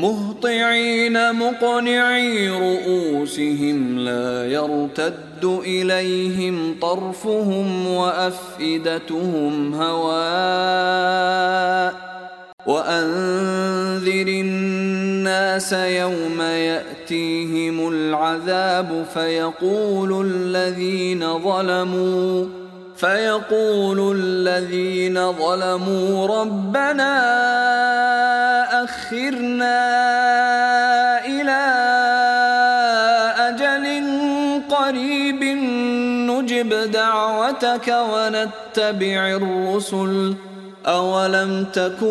مهطعين مقنعي رؤوسهم لا يرتد إليهم طرفهم وأفئدتهم هواء وأنذر الناس يوم يأتيهم العذاب فيقول الذين ظلموا ربنا أخرنا إلى أجل قريب نجب دعوتك ونتبع الرسل أولم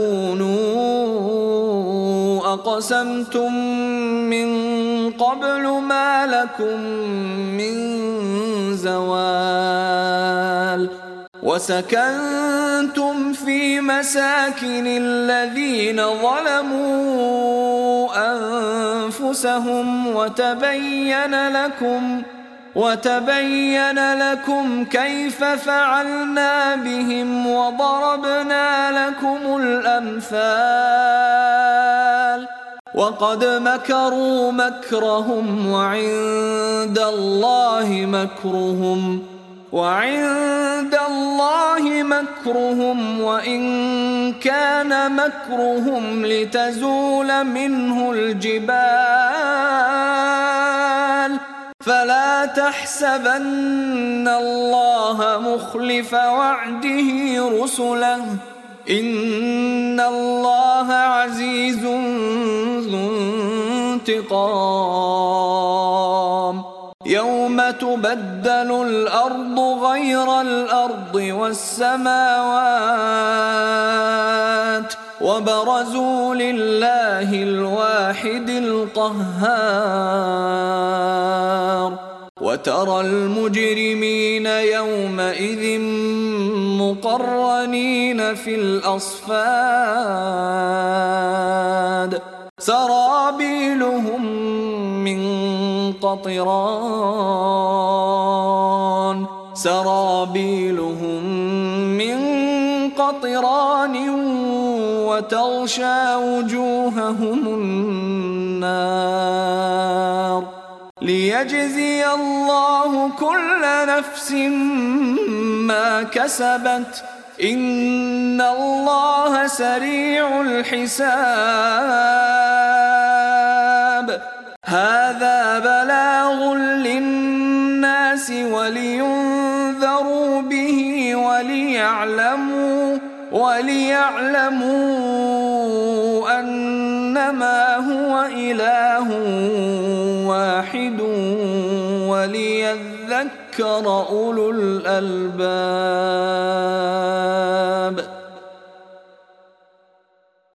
تكونوا أقسمتم من قبل ما لكم من زوال وسكنتم في مساكن الذين ظلموا أنفسهم وتبين لكم كيف فعلنا بهم وضربنا لكم الأمثال وقد مكروا مكرهم وعند الله مكرهم وإن كان مكرهم لتزول منه الجبال فلا تحسبن الله مخلف وعده رسله إن الله عزيز ذو انتقام يوم تبدل الأرض غير الأرض والسماوات وبرزوا لله الواحد القهار وترى المجرمين يومئذ مقرنين في الأصفاد سرابيلهم من قطران وتغشى وجوههم النار ليجزي الله كل نفس ما كسبت إن الله سريع الحساب هذا بلاغ للناس ولينذروا به وليعلموا أنما هو إله واحد وليذكر أولو الألباب.